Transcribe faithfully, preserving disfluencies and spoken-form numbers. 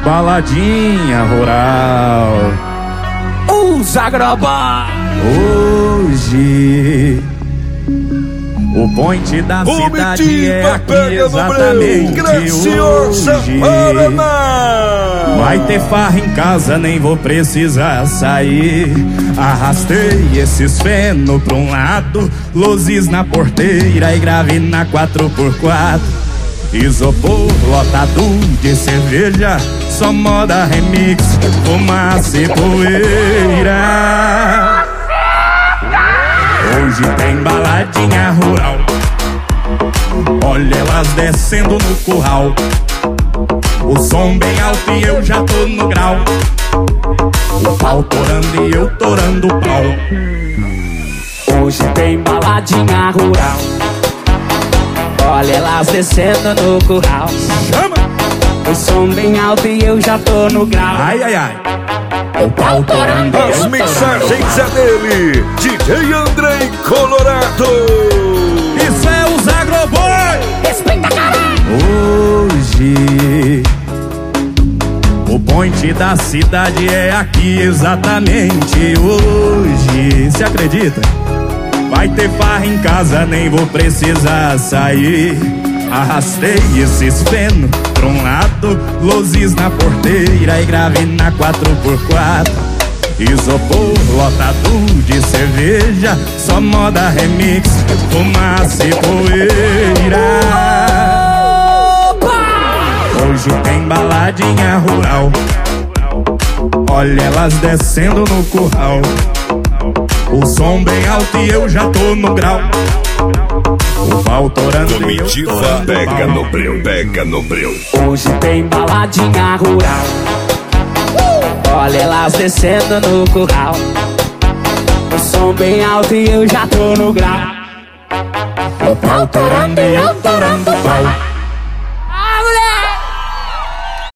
baladinha rural. Os Agroboy. Hoje o point da cidade é aqui exatamente hoje. Vai ter farra em casa, nem vou precisar sair. Arrastei esses feno pra um lado, luzes na porteira e grave na quatro por quatro. Isopor lotado de cerveja, só moda remix, fumaça e poeira. Hoje tem baladinha rural, olha elas descendo no curral. O som bem alto e eu já tô no grau. O pau torando e eu torando o pau. Hoje tem baladinha rural, olha elas descendo no curral. Chama! O som bem alto e eu já tô no grau. Ai, ai, ai. O pau torando. As mixagens é dele, D J Andrei Colorado. Isso é os Agroboy. Respeita, caralho. Hoje o point da cidade é aqui exatamente hoje. Se acredita? Vai ter farra em casa, nem vou precisar sair. Arrastei esses feno pra um lado, luzes na porteira e grave na quatro por quatro. Isopor lotado de cerveja, só moda remix, fumaça e poeira. Hoje tem baladinha rural, olha elas descendo no curral. O som bem alto e eu já tô no grau. O pau torando e eu Comitiva pega no breu, pega no breu. Hoje tem baladinha rural, olha elas descendo no curral. O som bem alto e eu já tô no grau. O pau torando e eu torando o pau.